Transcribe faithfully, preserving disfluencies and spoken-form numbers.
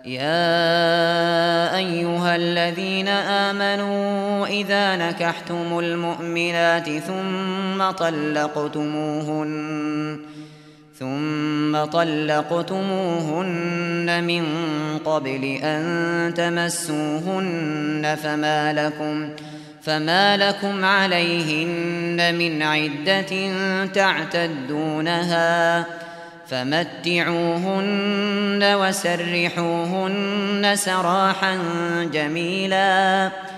يا أيها الذين آمنوا إذا نكحتم المؤمنات ثم طلقتموهن ثم طلقتموهن من قبل أن تمسوهن فما لكم فما لكم عليهن من عدة تعتدونها فمتعوهن وسرحوهن سراحا جميلا